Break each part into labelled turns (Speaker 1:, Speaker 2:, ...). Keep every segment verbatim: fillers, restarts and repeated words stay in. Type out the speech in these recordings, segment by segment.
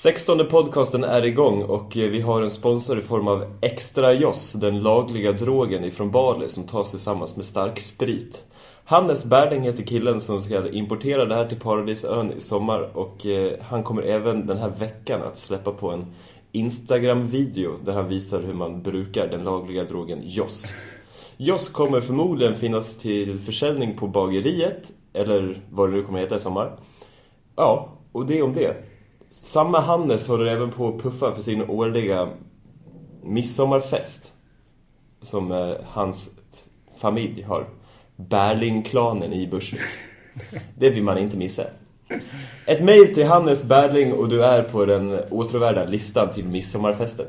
Speaker 1: sextonde podcasten är igång och vi har en sponsor i form av Extra Joss, den lagliga drogen ifrån Bali som tas tillsammans med stark sprit. Hannes Bärling heter killen som ska importera det här till Paradisön i sommar och han kommer även den här veckan att släppa på en Instagram-video där han visar hur man brukar den lagliga drogen Joss. Joss kommer förmodligen finnas till försäljning på bageriet, eller vad det nu kommer heta i sommar. Ja, och det om det. Samma Hannes håller även på att puffa för sin årliga midsommarfest som eh, hans familj har. Bärling-klanen i Bursvik. Det vill man inte missa. Ett mejl till Hannes Bärling och du är på den åtråvärda listan till midsommarfesten.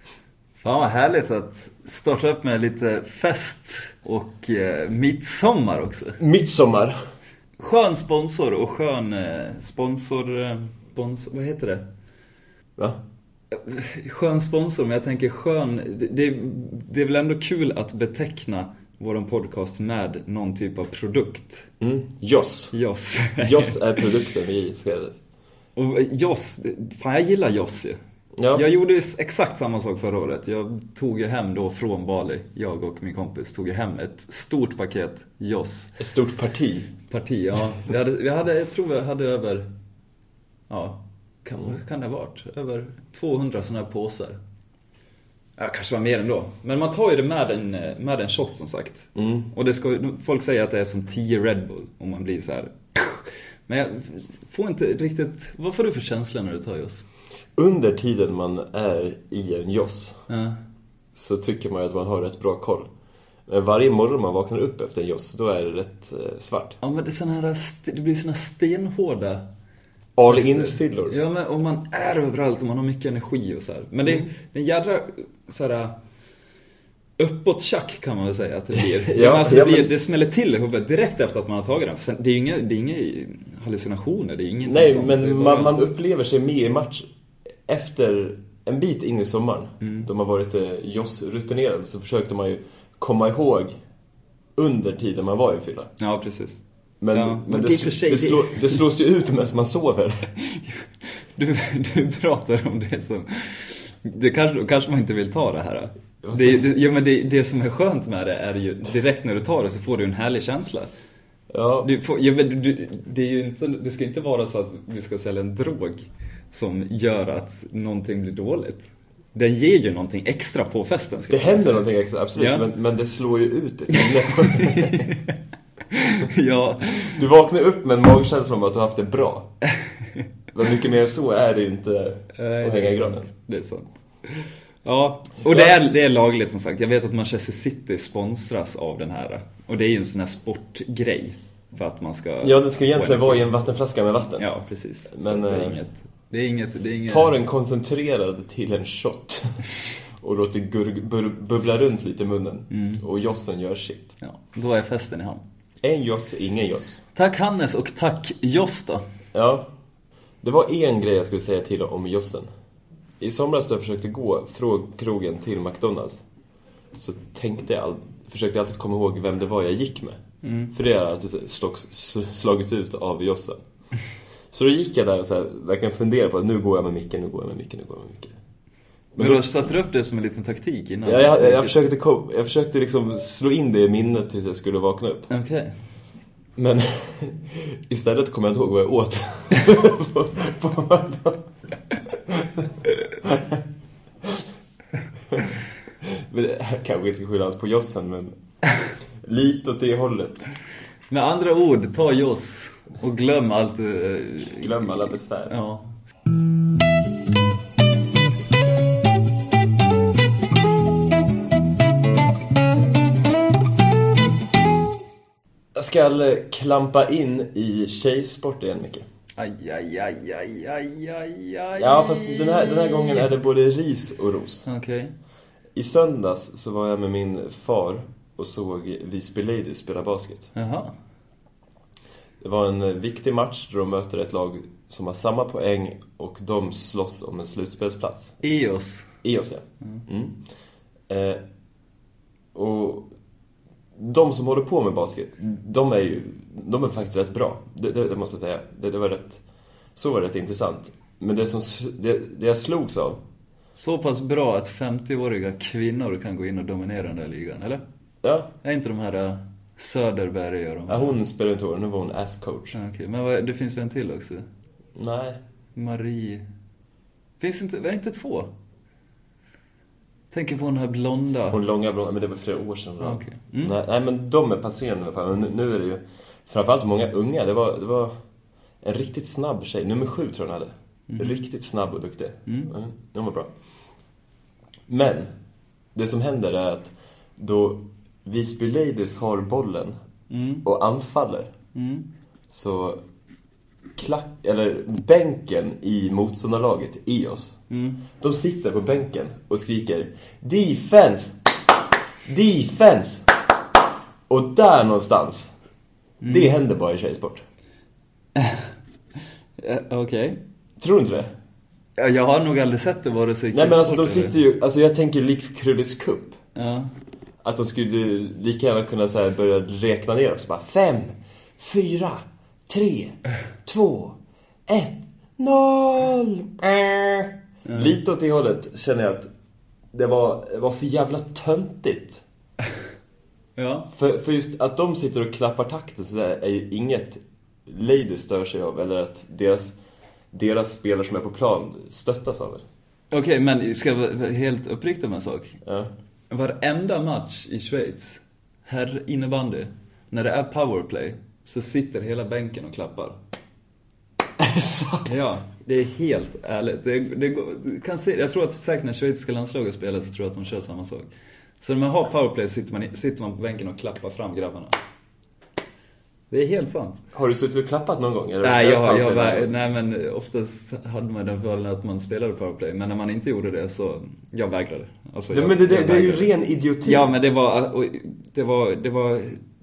Speaker 2: Fan vad härligt att starta upp med lite fest och eh, midsommar också.
Speaker 1: Midsommar.
Speaker 2: Skön sponsor och skön eh, sponsor, eh, sponsor... Vad heter det?
Speaker 1: Va?
Speaker 2: Skön sponsor, men jag tänker skön... Det, det är väl ändå kul att beteckna våran podcast med någon typ av produkt.
Speaker 1: Mm. Joss.
Speaker 2: Joss.
Speaker 1: Joss är produkten vi ska...
Speaker 2: Och Joss, fan jag gillar Joss ju. Ja. Jag gjorde exakt samma sak förra året. Jag tog ju hem då från Bali. Jag och min kompis tog ju hem ett stort paket Joss.
Speaker 1: Ett stort parti.
Speaker 2: Parti, ja. Vi hade, vi hade, jag tror vi hade över... Ja, kan, kan det ha varit? Över tvåhundra sådana här påsar. Ja, kanske var mer ändå. Men man tar ju det med en, med en shot som sagt.
Speaker 1: Mm.
Speaker 2: Och det ska, folk säger att det är som tio Red Bull. Om man blir så här. Men jag får inte riktigt... Vad får du för känsla när du tar Joss?
Speaker 1: Under tiden man är i en Joss
Speaker 2: ja.
Speaker 1: så tycker man att man har rätt bra koll. Men varje morgon man vaknar upp efter en Joss, då är det rätt eh, svart.
Speaker 2: Ja, men det, är såna här, det blir såna stenhårda
Speaker 1: all-in-fyllor.
Speaker 2: Ja, men om man är överallt och man har mycket energi och så här. Men det, mm. det är en jädra så här uppåt tjack kan man väl säga att det blir. ja, alltså, det, blir men... det smäller till i huvudet direkt efter att man har tagit den. Sen, det är ju inga, det är inga hallucinationer, det är inget.
Speaker 1: Nej,
Speaker 2: sånt.
Speaker 1: men man, man upplever sig med i match efter en bit in i sommaren. Mm. Då man varit eh, Joss-rutinerad så försökte man ju komma ihåg under tiden man var i fylla.
Speaker 2: Ja, precis.
Speaker 1: Men,
Speaker 2: ja,
Speaker 1: men,
Speaker 2: men
Speaker 1: det,
Speaker 2: det, det, slå,
Speaker 1: det, slå, det slås ju ut medan man sover.
Speaker 2: Du, du pratar om det som... Det kanske, kanske man inte vill ta det här. Det, det, ja, men det, det som är skönt med det är ju direkt när du tar det så får du en härlig känsla.
Speaker 1: Ja.
Speaker 2: Du får, ja, men du, det, är ju inte, det ska inte vara så att vi ska sälja en drog som gör att någonting blir dåligt. Den ger ju någonting extra på festen.
Speaker 1: Det händer någonting extra, absolut. Ja. Men, men det slår ju ut det.
Speaker 2: ja.
Speaker 1: Du vaknar upp med en magkänsla om att du har haft det bra. Men mycket mer så är det ju inte att hänga i granen.
Speaker 2: Det är sant. Ja, och det är, det är lagligt som sagt. Jag vet att Manchester City sponsras av den här. Och det är ju en sån här sportgrej. För att man ska...
Speaker 1: Ja, det ska egentligen vara i en vattenflaska med vatten.
Speaker 2: Ja, precis.
Speaker 1: Men
Speaker 2: det är inget... Det är inget, det är inget...
Speaker 1: Ta den koncentrerad till en shot. Och låt det gur, bur, bubbla runt lite i munnen. Mm. Och jossen gör shit.
Speaker 2: Ja, då är festen i hamn.
Speaker 1: En joss, ingen joss.
Speaker 2: Tack Hannes och tack Joss då.
Speaker 1: Ja, det var en grej jag skulle säga till om jossen. I somras då jag försökte gå från krogen till McDonalds så tänkte jag, försökte jag alltid komma ihåg vem det var jag gick med. Mm. För det har alltid slagits ut av jossen. Så då gick jag där och så här, verkligen funderade på att nu går jag med micken, nu går jag med micken, nu går jag med micken.
Speaker 2: Men, Men då satte du upp det som en liten taktik innan?
Speaker 1: Ja, jag, jag, jag försökte, jag försökte liksom slå in det i minnet tills jag skulle vakna upp.
Speaker 2: Okej. Okay. Men
Speaker 1: istället kom jag inte ihåg vad jag åt. på, på men det här kanske inte ska skylla allt på jossen, men lite åt det hållet.
Speaker 2: Med andra ord, ta joss och glöm allt. Uh,
Speaker 1: glöm alla besvär.
Speaker 2: Ja.
Speaker 1: Jag ska klampa in i tjejsport igen, Micke.
Speaker 2: Aj, aj, aj, aj, aj, aj, aj.
Speaker 1: Ja, fast den här, den här gången är det både ris och ros.
Speaker 2: Okej. Okay.
Speaker 1: I söndags så var jag med min far och såg Visby Ladies spela basket.
Speaker 2: Jaha.
Speaker 1: Det var en viktig match där de möter ett lag som har samma poäng och de slåss om en slutspelsplats.
Speaker 2: E O S.
Speaker 1: E O S, ja. Mm. Mm. Eh, och de som håller på med basket, de är ju de är faktiskt rätt bra. Det, det, det måste jag säga. Det, det var rätt, så var det rätt intressant. Men det som det, det jag slogs av.
Speaker 2: Så pass bra att femtioåriga kvinnor kan gå in och dominera den där ligan, eller?
Speaker 1: Ja.
Speaker 2: Är inte de här uh, Söderberg och de här?
Speaker 1: Ja, hon spelar inte år, nu var hon ass-coach.
Speaker 2: Ja, okay. Men vad, det finns väl en till också?
Speaker 1: Nej.
Speaker 2: Marie. Finns inte, är det inte två? Tänker på den här blonda.
Speaker 1: Hon långa blonda, men det var flera år sedan.
Speaker 2: Ah, okay. mm.
Speaker 1: nej, nej, men de är passerande i alla fall. Nu, nu är det ju framförallt många unga. Det var, det var en riktigt snabb tjej. Nummer sju tror jag hon hade. Mm. Riktigt snabb och duktig.
Speaker 2: Mm.
Speaker 1: Mm, de var bra. Men det som händer är att då Visby Ladies har bollen
Speaker 2: mm.
Speaker 1: och anfaller
Speaker 2: mm.
Speaker 1: så klack, eller bänken i motståndarlaget i oss.
Speaker 2: Mm.
Speaker 1: De sitter på bänken och skriker defense! Defense! Och där någonstans mm. det händer bara i tjejsport.
Speaker 2: Okej. Okay.
Speaker 1: Tror du inte det?
Speaker 2: Ja, jag har nog aldrig sett det vare sig.
Speaker 1: Nej, men alltså de sitter ju, alltså jag tänker likt Krullis Cup.
Speaker 2: Ja.
Speaker 1: Att de skulle lika gärna kunna så här börja räkna ner också. Bara fem, fyra, tre, två, ett, noll. Mm. Lite åt det hållet känner jag att det var, det var för jävla töntigt.
Speaker 2: Ja.
Speaker 1: För, för just att de sitter och klappar takten så där är ju inget Ladies stör sig av. Eller att deras, deras spelare som är på plan stöttas av det.
Speaker 2: Okej, okay, men ska jag vara helt uppriktig med en sak?
Speaker 1: Ja.
Speaker 2: Varenda match i Schweiz, här innebandy, när det är powerplay, så sitter hela bänken och klappar. Ja, det är helt ärligt. Det, det, det kan se, jag tror att säkert när schweiziska landslaget spelar så tror jag att de kör samma sak. Så när man har powerplay sitter man, sitter man på bänken och klappar fram grabbarna. Det är helt sant.
Speaker 1: Har du suttit och klappat någon gång? Eller
Speaker 2: nej, jag, jag var, nej, men oftast hade man den fördelen att man spelade powerplay. Men när man inte gjorde det så, jag vägrade. Alltså,
Speaker 1: det,
Speaker 2: jag,
Speaker 1: men det, det,
Speaker 2: jag
Speaker 1: det är ju ren idioti.
Speaker 2: Ja, men det var, det var, det var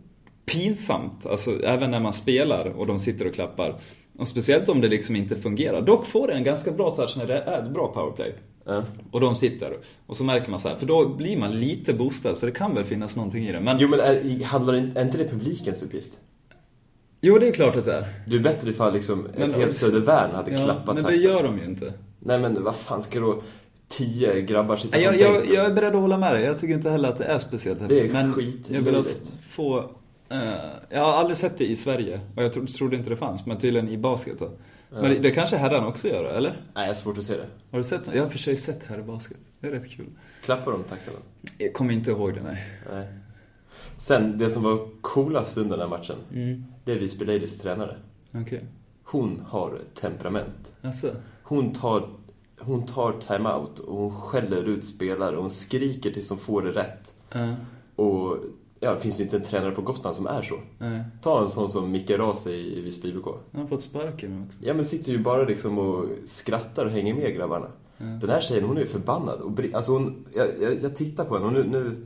Speaker 2: pinsamt. Alltså, även när man spelar och de sitter och klappar. Och speciellt om det liksom inte fungerar. Dock får det en ganska bra touch när det är ett bra powerplay.
Speaker 1: Ja.
Speaker 2: Och de sitter. Och så märker man så här. För då blir man lite boostad. Så det kan väl finnas någonting i det. Men...
Speaker 1: Jo, men är, handlar inte, är inte det publikens uppgift?
Speaker 2: Jo, det är klart att det är.
Speaker 1: Du är bättre ifall liksom
Speaker 2: men,
Speaker 1: ett helt Södervärn hade
Speaker 2: ja,
Speaker 1: klappat.
Speaker 2: Men det gör de ju inte.
Speaker 1: Nej, men vad fan ska då tio grabbar sitta
Speaker 2: jag,
Speaker 1: på
Speaker 2: jag,
Speaker 1: bänken?
Speaker 2: jag är beredd att hålla med dig. Jag tycker inte heller att det är speciellt häftigt.
Speaker 1: Det är
Speaker 2: men
Speaker 1: skit.
Speaker 2: Jag vill få... Uh, jag har aldrig sett det i Sverige. Och jag tro, trodde inte det fanns. Men tydligen i basket då. Ja. Men det, det kanske herran också gör, eller? Nej,
Speaker 1: jag har svårt att se det.
Speaker 2: Har du sett? Jag har för sig sett här i basket. Det är rätt kul.
Speaker 1: Klappar de takterna?
Speaker 2: Jag kommer inte ihåg det, nej.
Speaker 1: Nej. Sen, det som var coolast under den här matchen,
Speaker 2: mm.
Speaker 1: det är Visby Ladies tränare.
Speaker 2: Okay.
Speaker 1: Hon har temperament.
Speaker 2: Alltså.
Speaker 1: Hon tar, hon tar timeout och hon skäller ut spelare och hon skriker tills hon får det rätt.
Speaker 2: Uh.
Speaker 1: Och ja, det finns ju inte en tränare på Gotland som är så.
Speaker 2: Uh.
Speaker 1: Ta en sån som Micke Rase i Visby I B K.
Speaker 2: Han har fått sparken också.
Speaker 1: Ja, men sitter ju bara liksom och skrattar och hänger med grabbarna. Uh. Den här tjejen, hon är ju förbannad. Och br- alltså hon, jag, jag, jag tittar på henne och nu... nu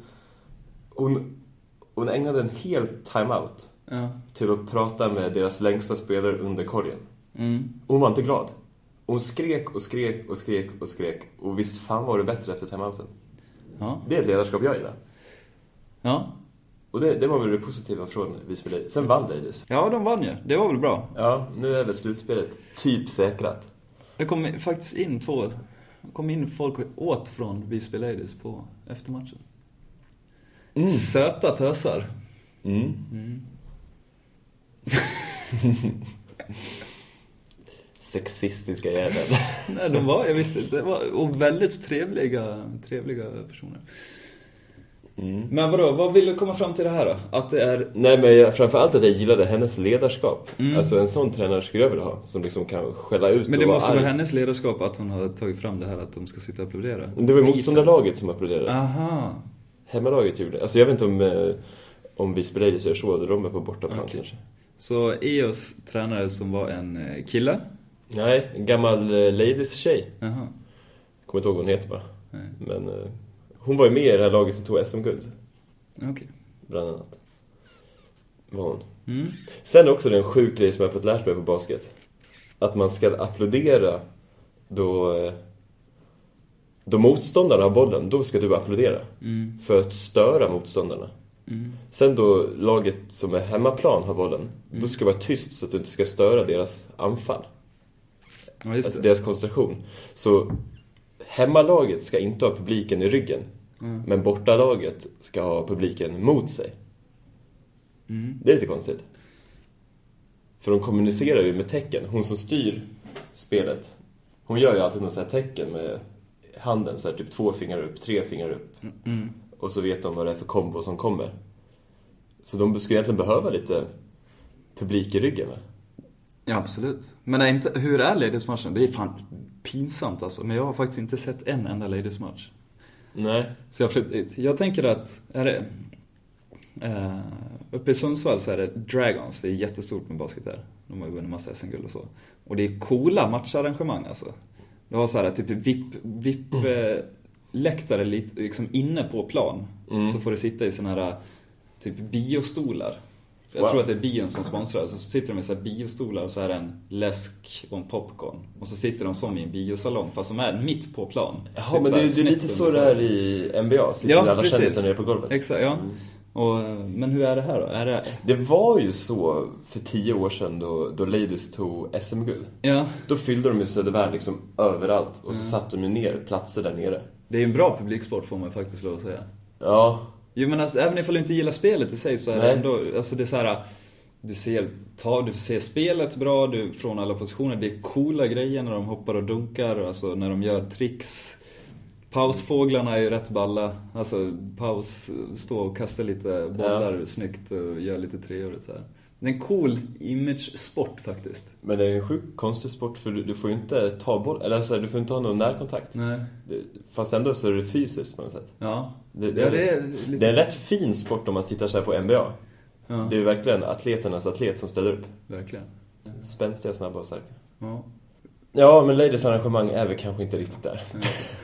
Speaker 1: hon, hon ägnade en hel timeout
Speaker 2: ja.
Speaker 1: till att prata med deras längsta spelare under korgen.
Speaker 2: Mm.
Speaker 1: Hon var inte glad. Hon skrek och skrek och skrek och skrek. Och visst fan var det bättre efter timeouten.
Speaker 2: Ja.
Speaker 1: Det är ett ledarskap jag gillar.
Speaker 2: Ja.
Speaker 1: Och det, det var väl det positiva från Visby Ladies. Sen vann Ladies.
Speaker 2: Ja, de vann ju. Det var väl bra.
Speaker 1: Ja, nu är väl slutspelet typ säkrat.
Speaker 2: Det kom faktiskt in två... Det kom in folk åt från Visby Ladies på eftermatchen. Mm. Söta tösar.
Speaker 1: Mm.
Speaker 2: Mm.
Speaker 1: Sexistiska jävel.
Speaker 2: Nej, de var, jag visste inte. Det var och väldigt trevliga, trevliga personer. Mm. Men vadå, vad vill du komma fram till det här då? Att det är...
Speaker 1: Nej, men jag, framförallt att jag gillade hennes ledarskap.
Speaker 2: Mm.
Speaker 1: Alltså en sån tränare skulle jag vilja ha. Som liksom kan skälla ut.
Speaker 2: Men det
Speaker 1: och
Speaker 2: måste
Speaker 1: vara
Speaker 2: vara hennes ledarskap att hon har tagit fram det här att de ska sitta och applådera.
Speaker 1: Det var motståndarlaget som applåderade.
Speaker 2: Aha.
Speaker 1: Hemmalaget gjorde det. Alltså jag vet inte om, om Visby Ladies gör så. De är på bortaplan okay. kanske.
Speaker 2: Så E O S tränare som var en kille?
Speaker 1: Nej, en gammal ladies tjej.
Speaker 2: Aha.
Speaker 1: Kommer inte ihåg vad hon heter bara.
Speaker 2: Nej.
Speaker 1: Men uh, hon var ju med i det här laget som tog S M-guld.
Speaker 2: Okej. Okay.
Speaker 1: Bland annat. Var hon.
Speaker 2: Mm.
Speaker 1: Sen också den sjuk grej som jag fått lärt mig på basket. Att man ska applådera då, då motståndarna har bollen. Då ska du applådera.
Speaker 2: Mm.
Speaker 1: För att störa motståndarna.
Speaker 2: Mm.
Speaker 1: Sen då laget som är hemmaplan har bollen. Mm. Då ska det vara tyst så att du inte ska störa deras anfall.
Speaker 2: Ja, just
Speaker 1: alltså
Speaker 2: det.
Speaker 1: deras koncentration. Så hemmalaget ska inte ha publiken i ryggen. Mm. Men bortalaget ska ha publiken mot sig. Mm. Det är lite konstigt. För de kommunicerar ju med tecken. Hon som styr spelet, hon gör ju alltid någon sån här tecken med handen. Så här, typ två fingrar upp, tre fingrar upp. Mm. Och så vet de vad det är för kombo som kommer. Så de skulle egentligen behöva lite publik i ryggen. Med.
Speaker 2: Ja, absolut. Men är inte, hur är ladies-matchen? Det är fan pinsamt alltså. Men jag har faktiskt inte sett en enda ladies-match.
Speaker 1: Nej.
Speaker 2: Så jag, jag tänker att är det, uh, uppe i Sundsvall så är det Dragons. Det är jättestort med basket där. De har ju vunnit massa S M-guld och så. Och det är coola matcharrangemang alltså. Det var så här typ VIP, VIP mm. läktare lite, liksom inne på plan. Mm. Så får du sitta i såna här typ biostolar. Jag wow. tror att det är bion som sponsrar. Så sitter de i så här biostolar och så är det en läsk och en popcorn. Och så sitter de som i en biosalong fast de är mitt på plan.
Speaker 1: Jaha, typ men det, det är lite så det är i N B A. Sitter ja, alla kändisar nere på golvet.
Speaker 2: Exakt, ja. Mm. Och, men hur är det här då? Är det...
Speaker 1: det var ju så för tio år sedan då, då Ladies tog S M-guld.
Speaker 2: Ja.
Speaker 1: Då fyllde de ju Södervärld liksom överallt. Och så mm. satte de ner platser där nere.
Speaker 2: Det är en bra publiksport får man faktiskt lov att säga.
Speaker 1: Ja.
Speaker 2: Jo men alltså, även ifall du inte gillar spelet i sig så är det ändå, alltså det är så här, du ser, ta, du ser spelet bra du, från alla positioner, det är coola grejer när de hoppar och dunkar, alltså när de gör tricks. Pausfåglarna är ju rätt balla, alltså paus, stå och kasta lite bollar ja. snyggt och gör lite treor så här. Det är en cool image-sport faktiskt.
Speaker 1: Men det är en sjukt konstig sport för du, du får ju inte ta boll, eller alltså, du får inte ha någon närkontakt.
Speaker 2: Nej.
Speaker 1: Det, fast ändå så är det fysiskt på något sätt.
Speaker 2: Ja.
Speaker 1: Det, det,
Speaker 2: ja,
Speaker 1: är,
Speaker 2: det, är lite...
Speaker 1: det är en rätt fin sport om man tittar så här på N B A.
Speaker 2: Ja.
Speaker 1: Det är ju verkligen atleternas atlet som ställer upp.
Speaker 2: Verkligen.
Speaker 1: Spänstiga, snabba och starka.
Speaker 2: Ja.
Speaker 1: Ja, men ladies arrangemang är väl kanske inte riktigt där. Ja.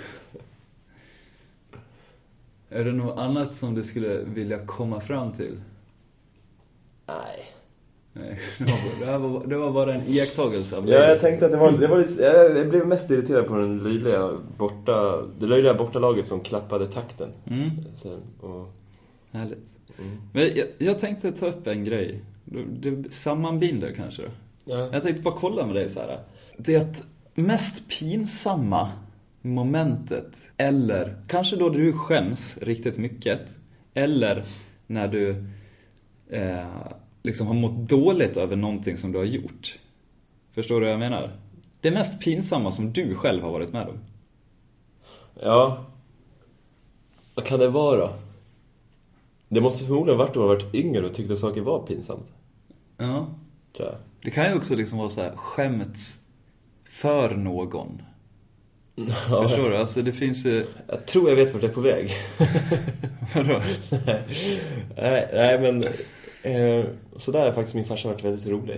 Speaker 2: Är det något annat som du skulle vilja komma fram till?
Speaker 1: Nej.
Speaker 2: Nej, det var, bara, det var bara en iakttagelse av det.
Speaker 1: Ja, jag tänkte att det var, det var lite, jag blev mest irriterad på den löjliga borta, det löjliga bortalaget som klappade takten.
Speaker 2: Mm.
Speaker 1: Så, och...
Speaker 2: Härligt. Mm. Men jag, jag tänkte ta upp en grej. Det sammanbinder kanske då. Ja. Jag tänkte bara kolla med dig så här. Det mest pinsamma momentet, eller kanske då du skäms riktigt mycket, eller när du eh, liksom har mått dåligt över någonting som du har gjort. Förstår du vad jag menar? Det mest pinsamma som du själv har varit med om.
Speaker 1: Ja. Vad kan det vara? Det måste förmodligen varit att man varit yngre och tyckte saker var pinsamt.
Speaker 2: Ja.
Speaker 1: Tror jag.
Speaker 2: Det kan ju också liksom vara så här skämts för någon. Ja, förstår du? Alltså det finns ju...
Speaker 1: Jag tror jag vet vart jag är på väg.
Speaker 2: Vadå?
Speaker 1: nej, nej, men... Eh, så där har faktiskt min farsa varit väldigt rolig.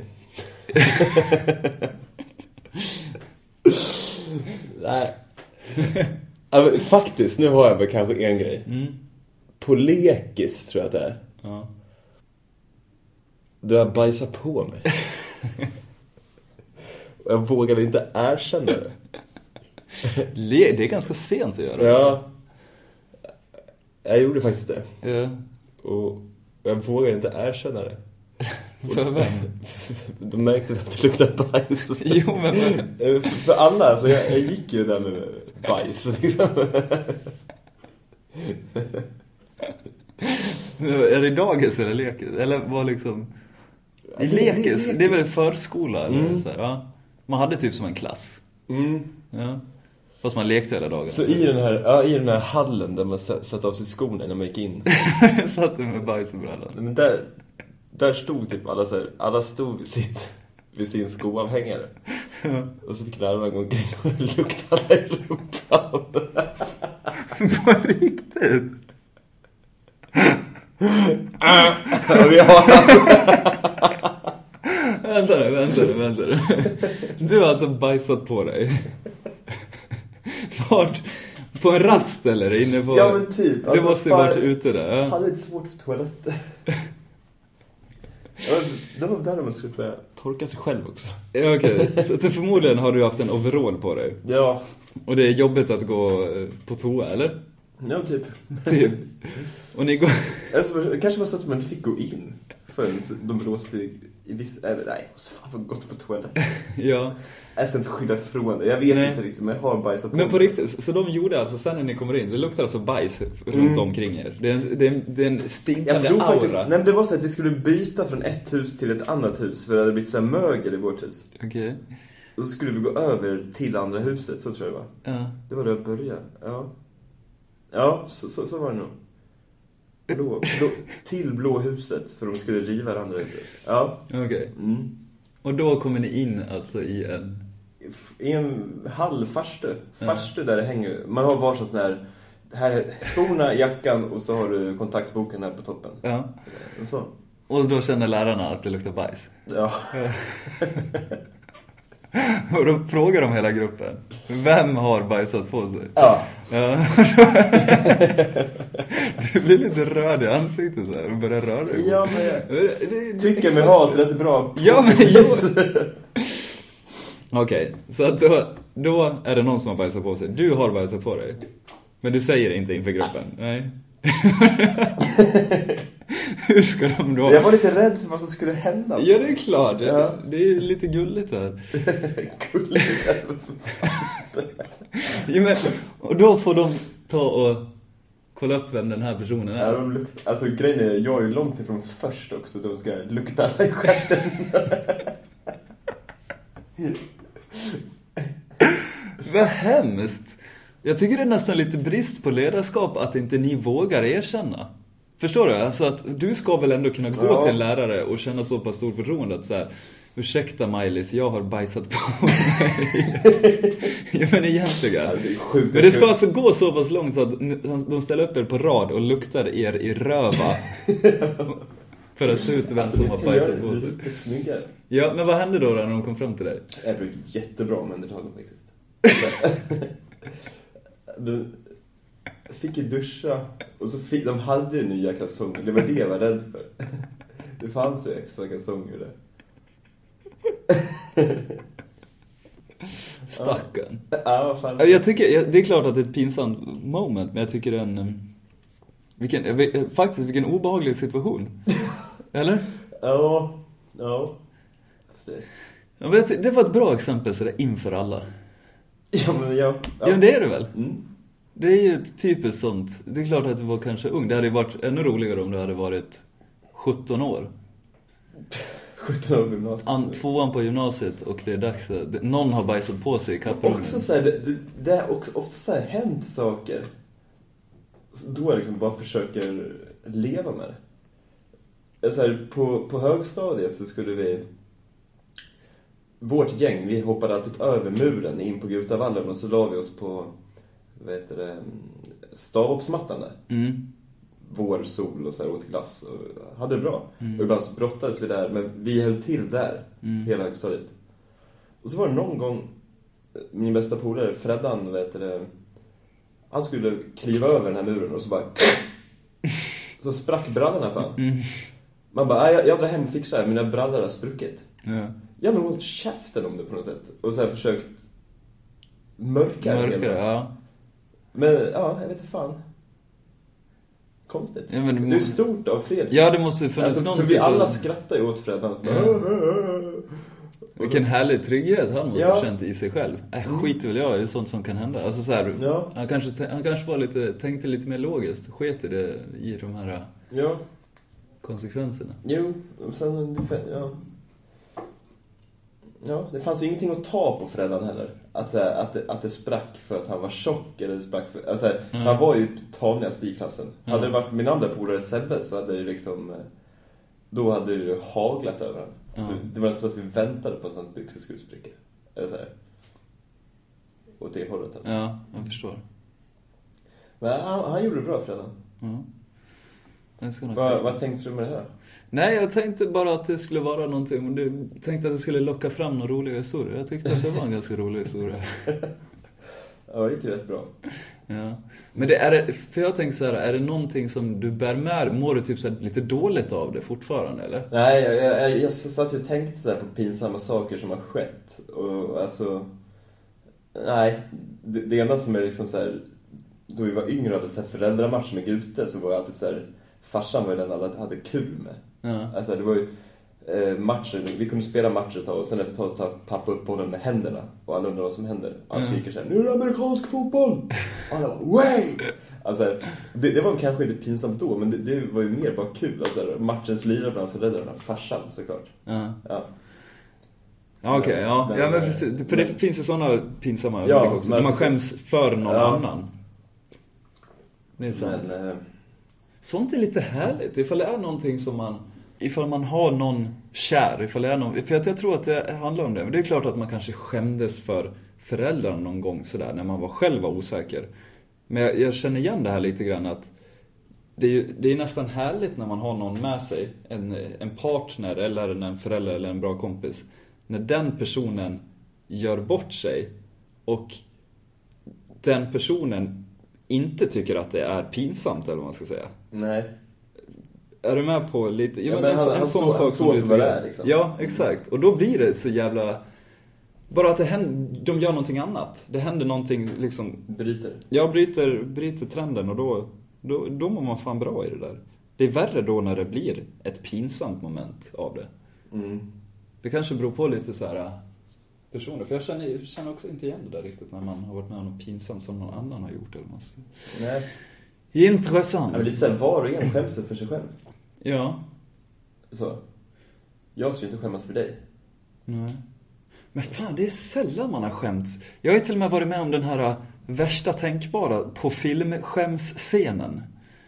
Speaker 1: nej. Alltså, faktiskt, nu har jag väl kanske en grej.
Speaker 2: Mm.
Speaker 1: På lekis tror jag att det är.
Speaker 2: Ja.
Speaker 1: Du har bajsat på mig. Och jag vågade inte erkänna det.
Speaker 2: Det är ganska sent att göra.
Speaker 1: Ja. Jag gjorde faktiskt det.
Speaker 2: Ja.
Speaker 1: Och jag vågade inte erkänna det.
Speaker 2: För vem?
Speaker 1: De märkte att det luktade bajs.
Speaker 2: Jo, men...
Speaker 1: För alla, så jag, jag gick ju där med bajs liksom.
Speaker 2: Är det dagis eller lekis? Eller var liksom... I lekis, det är väl förskola eller mm. så här, ja. Man hade typ som en klass.
Speaker 1: Mm.
Speaker 2: Ja. Fast man lekte hela dagen.
Speaker 1: Så i den här, ja, i den här hallen där man satt av sig skorna när man gick in.
Speaker 2: Satt med bajs och brallan.
Speaker 1: Men där, där stod typ alla så här, alla stod vid sitt, vid sin skoavhängare.
Speaker 2: Ja.
Speaker 1: Och så fick lärarna gå omkring och lukta alla i rumpan.
Speaker 2: På riktigt?
Speaker 1: Och vi har...
Speaker 2: Vänta nu, vänta nu, vänta nu. Du har alltså bajsat på dig. Vart? På en rast eller inne på...
Speaker 1: Ja men typ.
Speaker 2: Du alltså, måste ju varit ute där. Ja.
Speaker 1: Jag hade lite svårt för toaletter. Det var där man skulle få torka sig själv också.
Speaker 2: Ja, okej. Okay. Så, så förmodligen har du haft en overall på dig.
Speaker 1: Ja.
Speaker 2: Och det är jobbigt att gå på toa, eller?
Speaker 1: Ja, typ.
Speaker 2: Typ. Och ni går...
Speaker 1: Alltså, kanske var så att man inte fick gå in förrän de blåste i viss... Eller, nej, så fan var gott på toaletten.
Speaker 2: Ja.
Speaker 1: Jag ska inte skylla ifrån det. Jag vet
Speaker 2: Nej.
Speaker 1: inte riktigt, men jag har bajsat på.
Speaker 2: Men på riktigt, så de gjorde alltså, sen när ni kommer in, det luktar alltså bajs runt mm. omkring er. Det är en, det är en, det är en stinkande
Speaker 1: jag tror
Speaker 2: aura.
Speaker 1: Faktiskt, nej, men det var så att vi skulle byta från ett hus till ett annat hus. För det hade blivit så här mögel i vårt hus.
Speaker 2: Okej. Okay.
Speaker 1: Och så skulle vi gå över till andra huset, så tror jag det var.
Speaker 2: Ja.
Speaker 1: Det var då jag började, ja. Ja, så, så, så var det nog. Blå, blå, till blå huset, för de skulle riva det andra huset. Ja.
Speaker 2: Okej. Okay.
Speaker 1: Mm.
Speaker 2: Och då kommer ni in alltså i en...
Speaker 1: I en hall farstu. Farstu där det hänger. Man har varsin sån här... Här är skorna, jackan och så har du kontaktboken här på toppen.
Speaker 2: Ja.
Speaker 1: Och så.
Speaker 2: Och då känner lärarna att det luktar bajs.
Speaker 1: Ja.
Speaker 2: Och då frågar de hela gruppen: vem har bajsat på sig?
Speaker 1: Ja.
Speaker 2: Ja. Du blir lite röd i ansiktet där och börjar röra dig.
Speaker 1: Ja, men jag det, det, tycker mig ha ett rätt bra.
Speaker 2: Ja, men jag... Okej, okay, så att då, då är det någon som har bajsat på sig. Du har bajsat på dig. Men du säger inte inför gruppen. Nej. Hur ska de då?
Speaker 1: Jag var lite rädd för vad som skulle hända.
Speaker 2: Ja, det är klart.
Speaker 1: Ja.
Speaker 2: Det är lite gulligt här.
Speaker 1: Gulligt här.
Speaker 2: Ja, men, och då får de ta och kolla upp vem den här personen är.
Speaker 1: Ja, de luk- alltså grejen är, jag är långt ifrån först också. De ska lukta alla i stjärten.
Speaker 2: Vad hemskt. Jag tycker det är nästan lite brist på ledarskap att inte ni vågar erkänna. Förstår du? Alltså att du ska väl ändå kunna gå ja. till en lärare och känna så pass stort förtroende att så här: ursäkta Maj-Lis, jag har bajsat på mig. Ja, men egentligen. Ja, det är sjukt. Men det ska alltså gå så pass långt så att de ställer upp er på rad och luktar er i röva. För att se ut vem som har bajsat på sig.
Speaker 1: Det är lite snyggare.
Speaker 2: Ja, men vad hände då när de kom fram till dig?
Speaker 1: Det blev jättebra med undertagen faktiskt. Jag fick ju duscha. Och så fick, de hade ju nya kalsonger. Det var det jag var rädd för. Det fanns ju extra kalsonger där.
Speaker 2: Stackarn.
Speaker 1: Ja, vad fan.
Speaker 2: Jag tycker, det är klart att det är ett pinsamt moment. Men jag tycker det är en... Vilken, faktiskt vilken obehaglig situation. Eller?
Speaker 1: Ja, ja.
Speaker 2: Ja, men det var ett bra exempel så det är inför alla.
Speaker 1: Ja, men ja.
Speaker 2: Ja, ja men det är det väl?
Speaker 1: Mm.
Speaker 2: Det är ju ett typiskt sånt. Det är klart att du var kanske ung. Det hade varit ännu roligare om du hade varit sjutton år.
Speaker 1: sjutton år på gymnasiet.
Speaker 2: An, tvåan på gymnasiet och det är dags. Någon har bajsat på sig i kapprummet.
Speaker 1: Också så här, det, det, det är också ofta så här hänt saker. Då jag liksom bara försöker leva med det. Så här, på, på högstadiet så skulle vi... Vårt gäng, vi hoppade alltid över muren in på Gutavallen och så la vi oss på... Vad heter det? Stavhoppsmattan där.
Speaker 2: Mm.
Speaker 1: Vår sol och så här, åt glass och hade det bra.
Speaker 2: Mm.
Speaker 1: Och ibland så brottades vi där, men vi höll till där
Speaker 2: mm.
Speaker 1: hela högstadiet. Och så var det någon gång min bästa polare, Freddan, vet det, han skulle kliva över den här muren och så bara så sprack brallorna fan.
Speaker 2: Mm.
Speaker 1: Man bara, jag, jag drar hem och fixar det, mina brallor har spruckit.
Speaker 2: Ja.
Speaker 1: Jag har nog hållit käften om det på något sätt. Och så här försökt mörka det
Speaker 2: hela. Ja.
Speaker 1: Men ja, jag vet inte fan. Konstigt.
Speaker 2: Ja, men det,
Speaker 1: det är stort av Fredrik.
Speaker 2: Ja, det måste finnas
Speaker 1: alltså,
Speaker 2: någon
Speaker 1: för vi alla skrattar ju åt Freddan. Ja.
Speaker 2: Vilken härlig trygghet han måste
Speaker 1: ja.
Speaker 2: ha känt i sig själv. Äh, skit väl jag, det är sånt som kan hända. Alltså så här,
Speaker 1: ja.
Speaker 2: han, kanske, han kanske var lite, tänkte lite mer logiskt. Sket i det i de här
Speaker 1: ja.
Speaker 2: konsekvenserna.
Speaker 1: Jo, sen... Ja. Ja, det fanns ju ingenting att ta på Freddan heller. Att, att, det, att det sprack för att han var tjock eller det sprack för... Alltså, mm. han var ju tanigast i klassen. Mm. Hade det varit min andra polare Sebbe så hade det liksom... Då hade det ju haglat över honom. Mm. Så det var så att vi väntade på att sånt byxor skulle spricka. Eller så här. Åt det hållet. Eller?
Speaker 2: Ja, jag förstår.
Speaker 1: Men han, han gjorde det bra, Freddan.
Speaker 2: Mm.
Speaker 1: Vad, vad tänkte du med det här?
Speaker 2: Nej, jag tänkte bara att det skulle vara någonting. Du tänkte att det skulle locka fram några roliga historier. Jag tyckte att det var en ganska rolig historia.
Speaker 1: Ja, det gick rätt bra.
Speaker 2: Ja. Men det är, för jag tänkte så här, är det någonting som du bär med? Mår du typ så här lite dåligt av det fortfarande, eller?
Speaker 1: Nej, jag, jag, jag satt ju och tänkte så här på pinsamma saker som har skett. Och alltså... Nej, det, det enda som är liksom så här... Då vi var yngre och hade så här föräldramatch med Gute så var jag alltid så här... Farsan var ju den alla hade kul med.
Speaker 2: Ja.
Speaker 1: Alltså det var ju... eh, matcher. Vi kunde spela matcher ett tag och sen efter ett tag tar pappa upp bollen med händerna. Och alla undrar vad som händer. Han
Speaker 2: Mm.
Speaker 1: skriker så här: nu är det amerikansk fotboll! Alla bara, way! Alltså, det, det var kanske lite pinsamt då, men det, det var ju mer bara kul. Alltså, matchens lirare bland föräldrarna, farsan såklart.
Speaker 2: Ja.
Speaker 1: Ja.
Speaker 2: Ja, okej, okay, ja.
Speaker 1: Men,
Speaker 2: ja men precis, för det men, finns ju sådana pinsamma
Speaker 1: ja,
Speaker 2: ögonblick också. När man skäms för någon ja. annan. Det är sant. Men, äh... sånt är lite härligt. Ifall det är någonting som man... Ifall man har någon kär. Ifall det är någon, för jag, jag tror att det handlar om det. Men det är klart att man kanske skämdes för föräldrarna någon gång sådär. När man var själv var osäker. Men jag, jag känner igen det här lite grann att... Det är, ju, det är nästan härligt när man har någon med sig. En, en partner eller en förälder eller en bra kompis. När den personen gör bort sig och den personen inte tycker att det är pinsamt, eller vad man ska säga.
Speaker 1: Nej.
Speaker 2: Är du med på lite?
Speaker 1: Ja, men en, han, en han sån sak som du är, liksom.
Speaker 2: Ja, exakt. Och då blir det så jävla... Bara att det händer, de gör någonting annat. Det händer någonting liksom...
Speaker 1: Bryter.
Speaker 2: Ja, bryter, bryter trenden och då, då, då mår man fan bra i det där. Det är värre då när det blir ett pinsamt moment av det.
Speaker 1: Mm.
Speaker 2: Det kanske beror på lite så här personer. För jag känner, jag känner också inte igen det där riktigt när man har varit med om något pinsamt som någon annan har gjort. Eller något.
Speaker 1: Nej.
Speaker 2: Intressant.
Speaker 1: Ja, men lite så här, var och en skäms för sig själv.
Speaker 2: Ja.
Speaker 1: Så. Jag ska ju inte skämmas för dig.
Speaker 2: Nej. Men fan, det är sällan man har skämts. Jag har ju till och med varit med om den här värsta tänkbara på filmskämsscenen.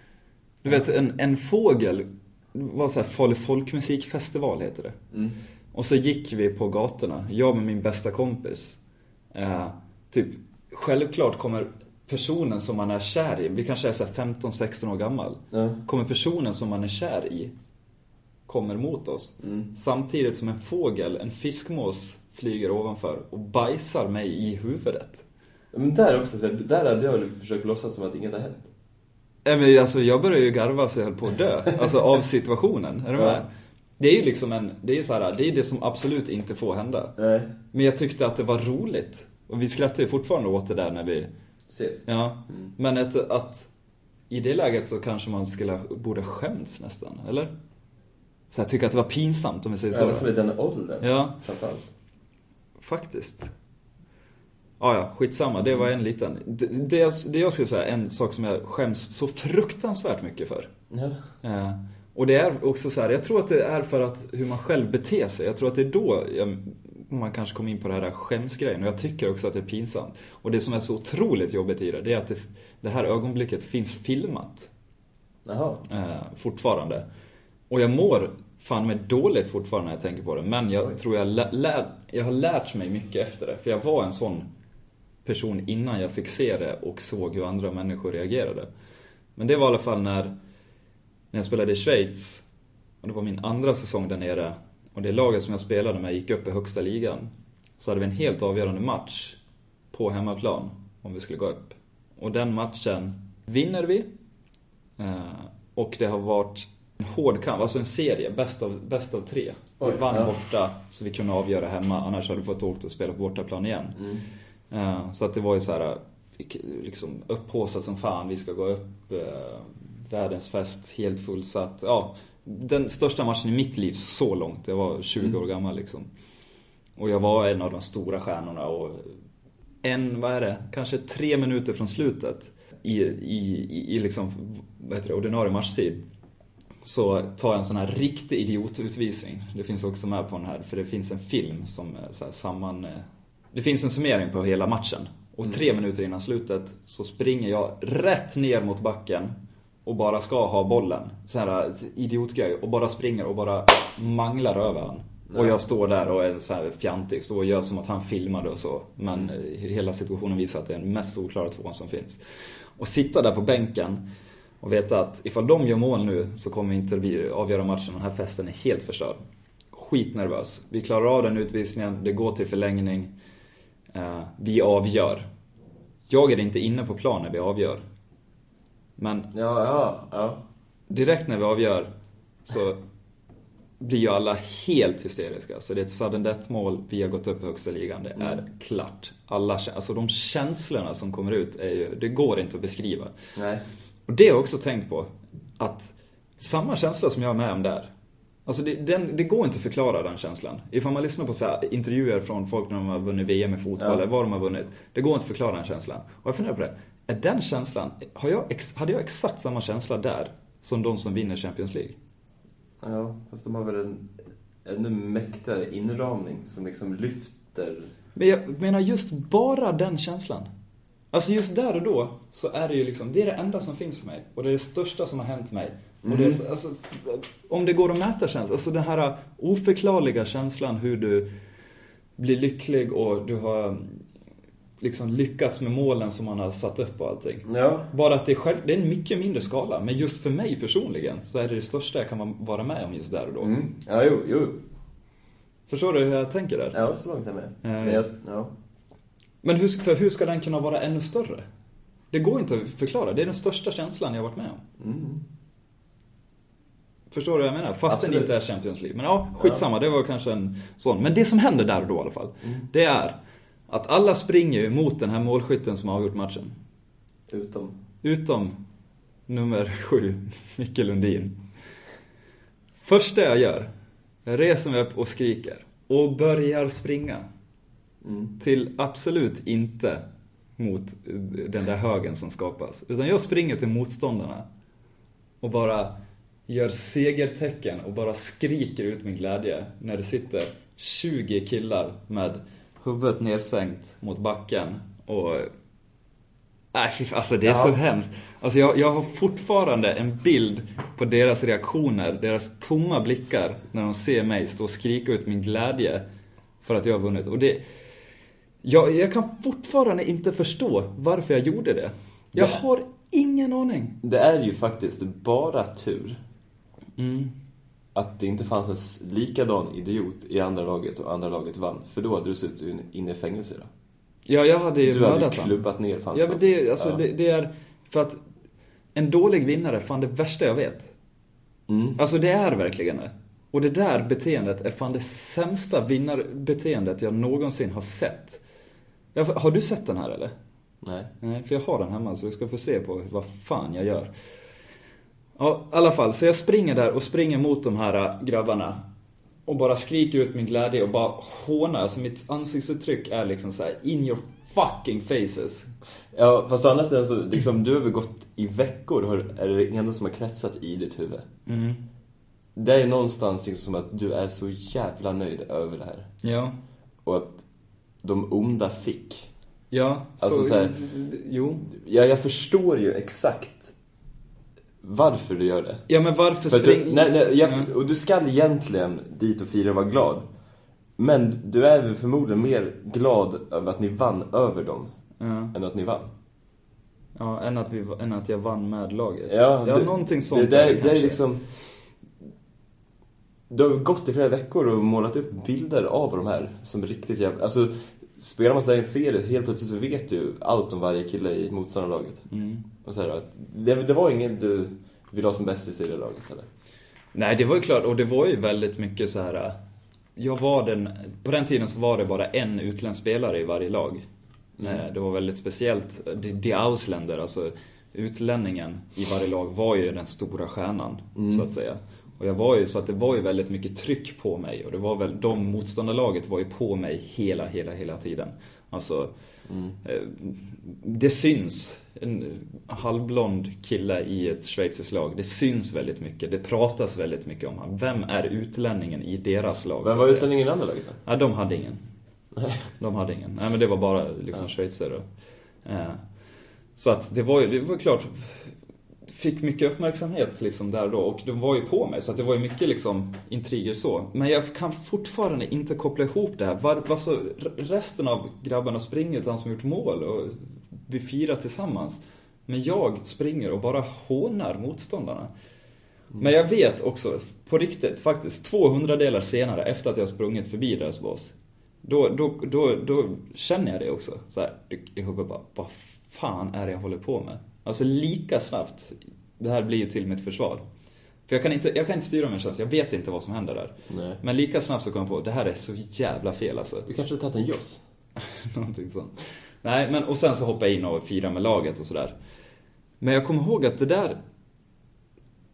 Speaker 2: Du vet, en, en fågel var så här folkmusikfestival heter det.
Speaker 1: Mm.
Speaker 2: Och så gick vi på gatorna, jag med min bästa kompis. Eh, typ, självklart kommer personen som man är kär i, vi kanske är så här femton sexton år gammal.
Speaker 1: Mm.
Speaker 2: Kommer personen som man är kär i kommer mot oss.
Speaker 1: Mm.
Speaker 2: Samtidigt som en fågel, en fiskmås flyger ovanför och bajsar mig i huvudet.
Speaker 1: Men där också, så här, där hade jag försökt låtsas som att inget har hänt.
Speaker 2: Men alltså, jag började ju garva så jag höll på att dö. Alltså av situationen. Är du med? Ja. Det är ju liksom en, det är så här, det är det som absolut inte får hända.
Speaker 1: Nej.
Speaker 2: Men jag tyckte att det var roligt. Och vi skrattar ju fortfarande åt det där när vi
Speaker 1: ses.
Speaker 2: Ja.
Speaker 1: Mm.
Speaker 2: Men att, att i det läget så kanske man skulle borde skämts nästan, eller? Så jag tycker att det var pinsamt om vi säger så.
Speaker 1: I alla fall i den åldern.
Speaker 2: Ja.
Speaker 1: Framförallt.
Speaker 2: Faktiskt. Ja, ja, skitsamma. Det var en liten... Det, det, jag, det jag skulle säga, en sak som jag skäms så fruktansvärt mycket för.
Speaker 1: Ja.
Speaker 2: Eh, och det är också så här, jag tror att det är för att hur man själv beter sig. Jag tror att det är då jag, man kanske kommer in på det här skämsgrejen. Och jag tycker också att det är pinsamt. Och det som är så otroligt jobbigt i det, det är att det, det här ögonblicket finns filmat.
Speaker 1: Jaha.
Speaker 2: Eh, fortfarande. Och jag mår fan med dåligt fortfarande när jag tänker på det. Men jag Oj. tror jag, lä- lär, jag har lärt mig mycket efter det. För jag var en sån person innan jag fick se det och såg hur andra människor reagerade. Men det var i alla fall när, när jag spelade i Schweiz. Och det var min andra säsong där nere. Och det laget som jag spelade med gick upp i högsta ligan. Så hade vi en helt avgörande match på hemmaplan om vi skulle gå upp. Och den matchen vinner vi. Och det har varit en hård kamp, alltså en serie, bäst av, bäst av tre.
Speaker 1: Oj,
Speaker 2: vi vann
Speaker 1: ja.
Speaker 2: borta så vi kunde avgöra hemma. Annars hade vi fått åka och spela på bortaplan igen.
Speaker 1: Mm.
Speaker 2: Uh, så att det var ju så här liksom upphåsat som fan. Vi ska gå upp, uh, världens fest, helt fullsatt. Ja, den största matchen i mitt liv så långt. Jag var tjugo mm. år gammal liksom. Och jag var en av de stora stjärnorna. Och en, vad är det? Kanske tre minuter från slutet i, i, i, i liksom, vad heter det, ordinarie matchtid. Så tar jag en sån här riktig idiotutvisning. Det finns också med på den här. För det finns en film som så här, samman... Det finns en summering på hela matchen. Och mm. tre minuter innan slutet så springer jag rätt ner mot backen. Och bara ska ha bollen. Så här idiotgrej. Och bara springer och bara manglar över han. Och jag står där och är så här fjantig. Står och gör som att han filmade och så. Men mm. hela situationen visar att det är den mest oklara tvåan som finns. Och sitta där på bänken. Och veta att ifall de gör mål nu så kommer inte vi avgöra matchen. Den här festen är helt förstörd. Skitnervös. Vi klarar av den utvisningen. Det går till förlängning. Uh, vi avgör. Jag är inte inne på plan när vi avgör. Men
Speaker 1: ja, ja, ja.
Speaker 2: direkt när vi avgör så blir ju alla helt hysteriska. Så det är ett sudden death mål. Vi har gått upp i högsta ligan. Det är mm. klart. Alla, alltså de känslorna som kommer ut är ju, det går inte att beskriva.
Speaker 1: Nej.
Speaker 2: Och det har jag också tänkt på. Att samma känsla som jag är med om där. Alltså det, den, det går inte att förklara den känslan. Ifall man lyssnar på så här intervjuer från folk när de har vunnit V M i fotboll ja. eller vad de har vunnit. Det går inte att förklara den känslan. Och jag funderar på det. Är den känslan, har jag, hade jag exakt samma känsla där som de som vinner Champions League?
Speaker 1: Ja, fast de har väl en ännu mäktigare inramning som liksom lyfter.
Speaker 2: Men jag menar just bara den känslan. Alltså just där och då så är det ju liksom, det är det enda som finns för mig. Och det är det största som har hänt mig. Mm. Och det är, alltså, om det går att mäta känslan, alltså den här oförklarliga känslan hur du blir lycklig och du har liksom lyckats med målen som man har satt upp och allting.
Speaker 1: Ja.
Speaker 2: Bara att det är, själv, det är en mycket mindre skala. Men just för mig personligen så är det det största jag kan vara med om just där och då.
Speaker 1: Mm. Ja, jo, jo.
Speaker 2: Förstår du hur jag tänker där?
Speaker 1: Ja, så långt jag med.
Speaker 2: Eh.
Speaker 1: Men, jag, ja.
Speaker 2: Men hur, för hur ska den kunna vara ännu större? Det går inte att förklara. Det är den största känslan jag har varit med om.
Speaker 1: Mm.
Speaker 2: Förstår du vad jag menar? Fast den inte är Champions League. Men ja, skitsamma. Ja. Det var kanske en sån. Men det som händer där och då i alla fall. Mm. Det är att alla springer mot den här målskytten som har avgjort matchen.
Speaker 1: Utom?
Speaker 2: Utom nummer sju, Micke Lundin. Första jag gör, jag reser mig upp och skriker. Och börjar springa. Mm. Till absolut inte mot den där högen som skapas. Utan jag springer till motståndarna. Och bara gör segertecken och bara skriker ut min glädje. När det sitter tjugo killar med huvudet nedsänkt mot backen. Och äh, alltså det är ja. så hemskt. Alltså jag, jag har fortfarande en bild på deras reaktioner. Deras tomma blickar när de ser mig stå och skrika ut min glädje. För att jag har vunnit. Och det... Jag, jag kan fortfarande inte förstå varför jag gjorde det. Jag det, har ingen aning.
Speaker 1: Det är ju faktiskt bara tur
Speaker 2: mm.
Speaker 1: att det inte fanns en likadan idiot i andra laget och andra laget vann. För då hade du suttit inne i fängelse då.
Speaker 2: Ja, jag hade ju
Speaker 1: Du hade klubbat ner fanns
Speaker 2: ja, men det, alltså, ja. det, det är för att en dålig vinnare fan det värsta jag vet.
Speaker 1: Mm.
Speaker 2: Alltså det är verkligen det. Och det där beteendet är fan det sämsta vinnarbeteendet jag någonsin har sett. Jag, har du sett den här eller?
Speaker 1: Nej.
Speaker 2: Nej, för jag har den hemma så du ska få se på vad fan jag gör. Ja, i alla fall. Så jag springer där och springer mot de här grabbarna. Och bara skriker ut min glädje och bara hånar. Alltså mitt ansiktsuttryck är liksom så här in your fucking faces.
Speaker 1: Ja, fast annars är så, liksom, du har väl gått i veckor har, är det ändå som har kretsat i ditt huvud.
Speaker 2: Mm.
Speaker 1: Det är någonstans liksom som att du är så jävla nöjd över det här.
Speaker 2: Ja.
Speaker 1: Och att de onda fick.
Speaker 2: Ja,
Speaker 1: alltså,
Speaker 2: så,
Speaker 1: så här,
Speaker 2: jo.
Speaker 1: Ja, jag förstår ju exakt varför du gör det.
Speaker 2: Ja, men varför
Speaker 1: För
Speaker 2: spring...
Speaker 1: du, nej, nej, jag,
Speaker 2: ja.
Speaker 1: Och du ska egentligen dit och fira och vara glad. Men du är väl förmodligen mer glad över att ni vann över dem
Speaker 2: ja.
Speaker 1: än att ni vann.
Speaker 2: Ja, än att, vi, än att jag vann med laget.
Speaker 1: Ja,
Speaker 2: ja
Speaker 1: du,
Speaker 2: någonting sånt.
Speaker 1: Det, det, är, det är liksom... Du har gått i flera veckor och målat upp bilder av de här som riktigt jävla... Alltså, spelar man så här en serie, helt plötsligt så vet du allt om varje kille i motståndarlaget.
Speaker 2: Mm.
Speaker 1: Och så här, att det, det var ingen du vill ha som bäst i serielaget, eller?
Speaker 2: Nej, det var ju klart. Och det var ju väldigt mycket så här... Jag var den... På den tiden så var det bara en utländsk spelare i varje lag. Mm. Det var väldigt speciellt. De Ausländer, alltså utlänningen i varje lag var ju den stora stjärnan, mm. så att säga. Och jag var ju så att det var ju väldigt mycket tryck på mig. Och det var väl, de motståndarlaget var ju på mig hela, hela, hela tiden. Alltså,
Speaker 1: mm.
Speaker 2: det syns. En halvblond kille i ett schweiziskt lag. Det syns väldigt mycket. Det pratas väldigt mycket om han. Vem är utlänningen i deras lag?
Speaker 1: Vem var utlänningen i andra laget då?
Speaker 2: Ja, de hade ingen. De hade ingen. Nej, men det var bara liksom ja. schweizare. Eh, så att det var ju, det var klart... Fick mycket uppmärksamhet liksom där då. Och de var ju på mig. Så att det var ju mycket liksom intriger så. Men jag kan fortfarande inte koppla ihop det här. Var, var så, resten av grabbarna springer till han som gjort mål. Och vi firar tillsammans. Men jag springer och bara hånar motståndarna. Mm. Men jag vet också, på riktigt faktiskt, tvåhundra delar senare efter att jag sprungit förbi deras boss. Då, då, då, då känner jag det också. Så här, i huvudet bara, vad fan är det jag håller på med? Alltså lika snabbt, det här blir ju till mitt försvar. För jag kan inte, jag kan inte styra min känsla, jag vet inte vad som händer där.
Speaker 1: Nej.
Speaker 2: Men lika snabbt så kom jag på, det här är så jävla fel alltså.
Speaker 1: Du kanske har tagit en joss?
Speaker 2: Någonting sånt. Nej, men och sen så hoppade jag in och firade med laget och sådär. Men jag kommer ihåg att det där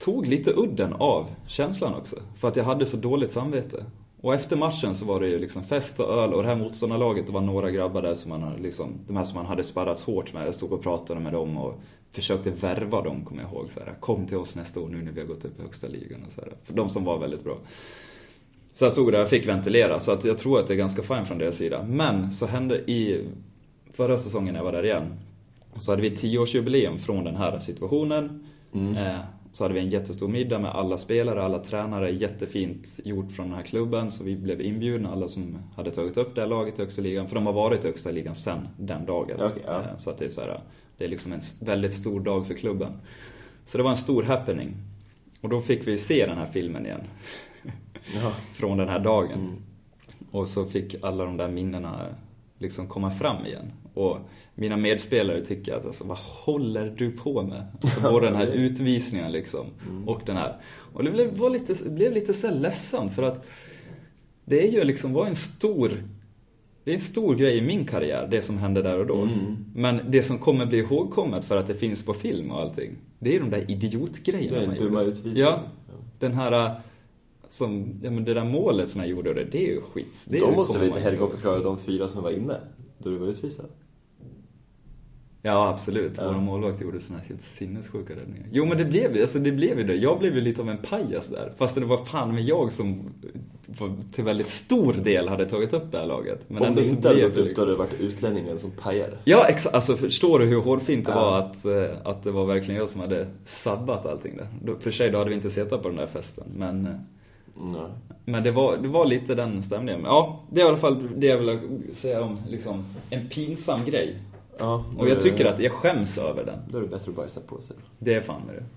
Speaker 2: tog lite udden av känslan också. För att jag hade så dåligt samvete. Och efter matchen så var det ju liksom fest och öl. Och det här motståndarlaget, det var några grabbar där som man liksom, de här som man hade sparrats hårt med. Jag stod och pratade med dem och försökte värva dem, kommer jag ihåg. Så här, kom till oss nästa år nu när vi har gått upp i högsta ligan. Och så här, för de som var väldigt bra. Så jag stod där och fick ventilera. Så att jag tror att det är ganska fint från deras sida. Men så hände i förra säsongen när jag var där igen. Så hade vi tioårsjubileum från den här situationen. Mm. Eh, så hade vi en jättestor middag med alla spelare, alla tränare. Jättefint gjort från den här klubben. Så vi blev inbjudna, alla som hade tagit upp det här laget i högsta ligan. För de har varit i högsta ligan sen den dagen.
Speaker 1: Okay, ja.
Speaker 2: eh, Så att det är så här, det är liksom en väldigt stor dag för klubben. Så det var en stor happening. Och då fick vi se den här filmen igen. Ja. Från den här dagen. Mm. Och så fick alla de där minnena liksom komma fram igen. Och mina medspelare tycker att alltså, vad håller du på med? Alltså både den här utvisningen liksom. Mm. Och den här. Och det blev, var lite, blev lite så ledsen. För att det är ju liksom var en stor Det är en stor grej i min karriär, det som hände där och då. Mm. Men det som kommer bli ihågkommet för att det finns på film och allting, det är de där idiotgrejerna.
Speaker 1: Det är dumma utvisningar.
Speaker 2: Ja, den här som, ja, men det där målet som jag gjorde, det, det är ju skit. Det
Speaker 1: Då måste vi inte Helge förklara de fyra som var inne då du var utvisad.
Speaker 2: Ja, absolut. Ja. Våra målvakt gjorde såna här helt sinnessjuka räddningar. Jo, men det blev, alltså, det blev ju det. Jag blev ju lite av en pajas där. Fast det var fan med jag som till väldigt stor del hade tagit upp det här laget. Men
Speaker 1: om
Speaker 2: ändå
Speaker 1: det
Speaker 2: så
Speaker 1: inte hade
Speaker 2: blev
Speaker 1: gått
Speaker 2: det
Speaker 1: upp
Speaker 2: liksom...
Speaker 1: då hade det varit utlänningen som pajade.
Speaker 2: Ja, exakt. Alltså, förstår du hur hårdfint det
Speaker 1: ja.
Speaker 2: var att, att det var verkligen jag som hade sabbat allting där. För sig då hade vi inte sett på den där festen. Men...
Speaker 1: Nej.
Speaker 2: Men det var, det var lite den stämningen. Men ja, det är i alla fall det jag vill säga om liksom, en pinsam grej. Ja, och jag tycker att jag skäms över den.
Speaker 1: Då är det bättre att bajsa på sig.
Speaker 2: Det är fan med det.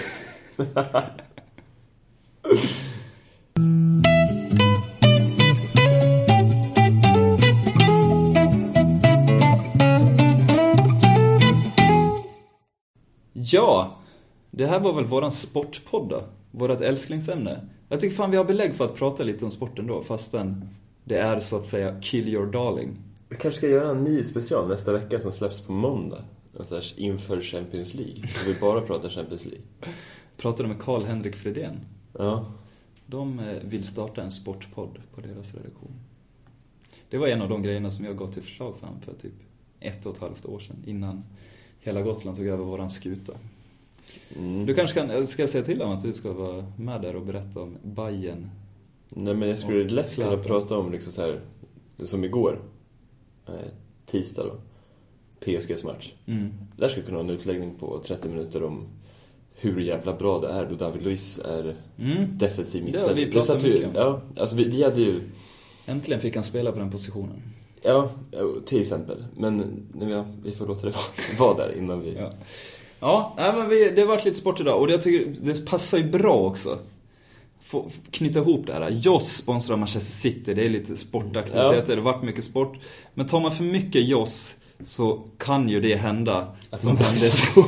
Speaker 2: Ja, det här var väl våran sportpodd då. Vårat älsklingsämne. Jag tycker fan vi har belägg för att prata lite om sporten då. Fastän det är så att säga kill your darling.
Speaker 1: Vi kanske ska göra en ny special nästa vecka som släpps på måndag. Alltså inför Champions League. Och vi bara pratar Champions League.
Speaker 2: Pratade med Karl-Henrik Fredén.
Speaker 1: Ja.
Speaker 2: De vill starta en sportpodd på deras redaktion. Det var en av de grejerna som jag gav till förslag fram för typ ett och ett halvt år sedan. Innan hela Gotland tog över våran skuta. Mm. Du kanske kan, ska jag säga till dem att du ska vara med där och berätta om Bayern.
Speaker 1: Nej, men jag skulle lätt kunna prata om liksom så här, som igår. Tisdag då. P S G:s match. Mm. Där skulle kunna ha en utläggning på trettio minuter om hur jävla bra det är då David Luiz är mm. defensiv mittfältare.
Speaker 2: Det, vi pratade mycket om.
Speaker 1: Ja, alltså vi, vi hade ju...
Speaker 2: Äntligen fick han spela på den positionen.
Speaker 1: Ja, till exempel. Men ja, vi får låta det vara där innan vi...
Speaker 2: Ja, ja nej, men vi, det har varit lite sport idag. Och jag tycker det passar ju bra också. Få knyta ihop det här. Joss sponsrar Manchester City. Det är lite sportaktiviteter. Ja. Det har varit mycket sport. Men tar man för mycket Joss så kan ju det hända alltså, som hände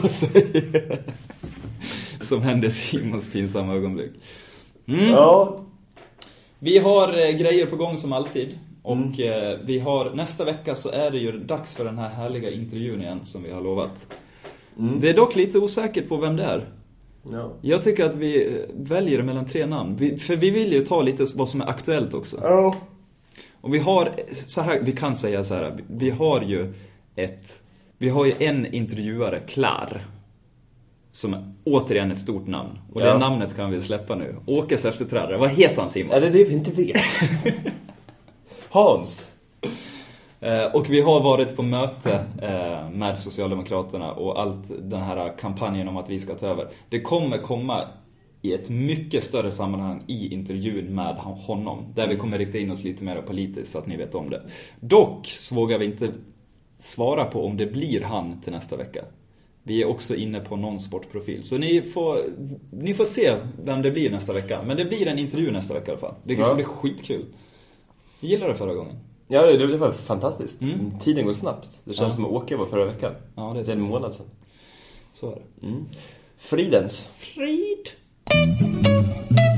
Speaker 2: som hände Simons pinsamma ögonblick. Mm. Ja. Vi har eh, grejer på gång som alltid. Och mm. eh, vi har nästa vecka så är det ju dags för den här härliga intervjun igen som vi har lovat. Mm. Det är dock lite osäkert på vem det är. Ja. Jag tycker att vi väljer mellan tre namn. Vi, för vi vill ju ta lite vad som är aktuellt också. Ja. Och vi har så här, vi kan säga så här, vi har ju ett vi har ju en intervjuare klar. Som är återigen ett stort namn. Och ja. Det namnet kan vi släppa nu. Åkes efterträdare. Vad heter han, Simon?
Speaker 1: Ja, det är det vi inte vet. Hans.
Speaker 2: Eh, och vi har varit på möte eh, med Socialdemokraterna och allt den här kampanjen om att vi ska ta över. Det kommer komma i ett mycket större sammanhang i intervjun med honom. Där vi kommer rikta in oss lite mer politiskt så att ni vet om det. Dock så vågar vi inte svara på om det blir han till nästa vecka. Vi är också inne på någon sportprofil. Så ni får, ni får se vem det blir nästa vecka. Men det blir en intervju nästa vecka i alla fall. Vilket ja. Blir skitkul. Jag gillade det förra gången.
Speaker 1: Ja, det, det var fantastiskt. Mm. Tiden går snabbt. Det känns ja. Som att åka var förra veckan. Ja, det är, det är en månad sedan.
Speaker 2: Så är det.
Speaker 1: Mm. Fridens.
Speaker 2: Frid.